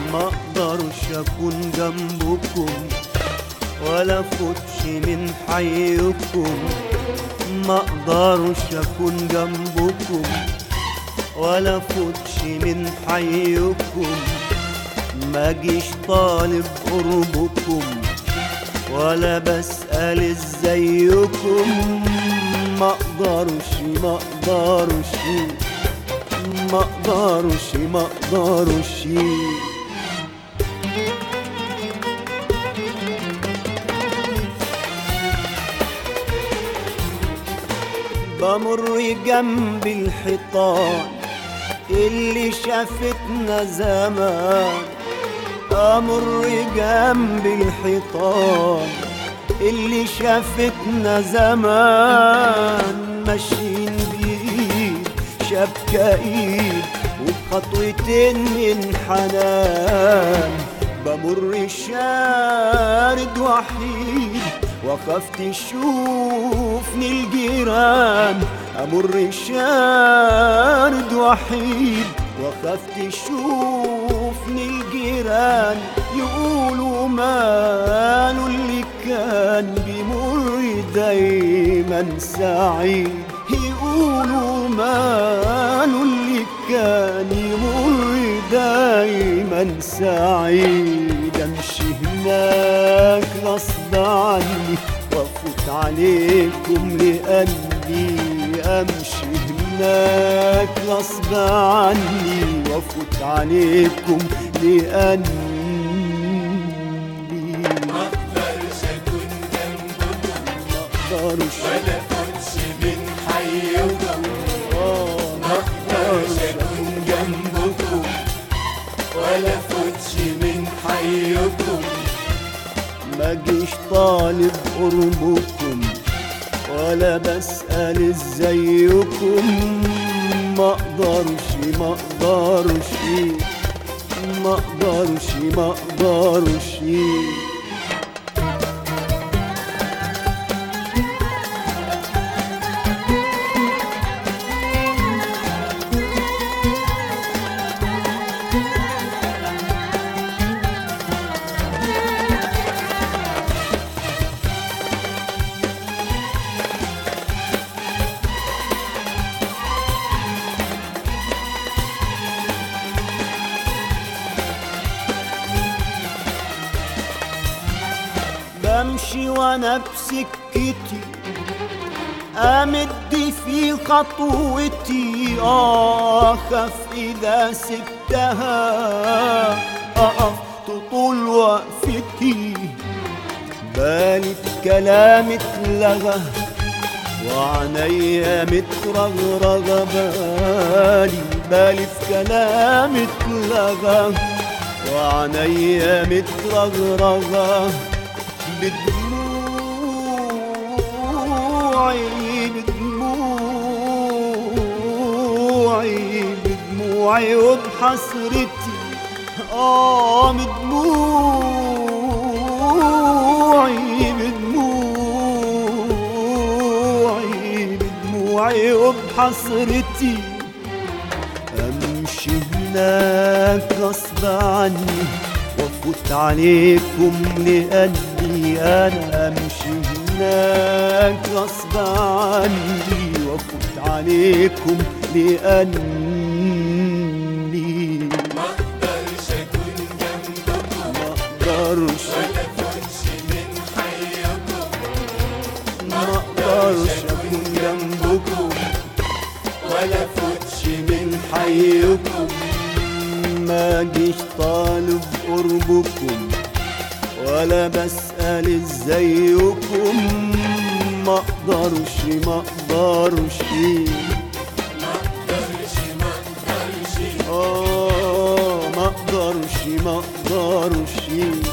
ما اقدرش اكون جنبكم ولا افوتش من حيكم، ما اقدرش اكون جنبكم ولا افوتش من حيكم، ما اجيش طالب قربكم ولا بسأل ازيكم، ما اقدرش ما اقدرش ما اقدرش ما اقدرش. بمر جنب الحيطان اللي شافتنا زمان، امر جنب الحيطان اللي شافتنا زمان، ماشيين بايد شبكة ايد وبخطوتين من حنان، بمر شارد وحيد وخاف تشوفني الجيران، امر شارد وحيد وخاف تشوفني الجيران، يقولوا ماله اللي كان بيمر دايما سعيد، يقولوا ماله اللي كان يمر دايما سعيد، امشي هناك غصب عني وافوت عليكم لاني، امشي هناك غصب عني وافوت عليكم لاني، ما اقدرش اكون جنبكم ما اقدرش ولا افوتش من حيكم، ما اقدرش اكون جنبكم ولا افوتش من حيكم، ما جيش طالب قربكم ولا بسأل ازيكم، ما اقدرش ما اقدرش ما اقدرش ما اقدرش. بمشي وانا بسكتي امد في خطوتي، اخاف اذا سبتها اقف تطول وقفتي، بالي في كلام اتلغى وعنيا مترغرغة، بالي في كلام اتلغى وعنيا مترغرغة، بدموعي وبحسرتي، بدموعي وبحسرتي، امشي هناك غصب عني وافوت عليكم لاني، انا امشي هناك غصب عني وافوت عليكم لاني، ما اقدرش اكون جنبكم ما اقدرش ولا افوتش من حيكم، ما اقدرش اكون جنبكم ولا افوتش من حيكم، ما جيش طالب قربكم ولا بسأل ازيكم، ما اقدرش ما اقدرش ما اقدرش ما اقدرش ما اقدرش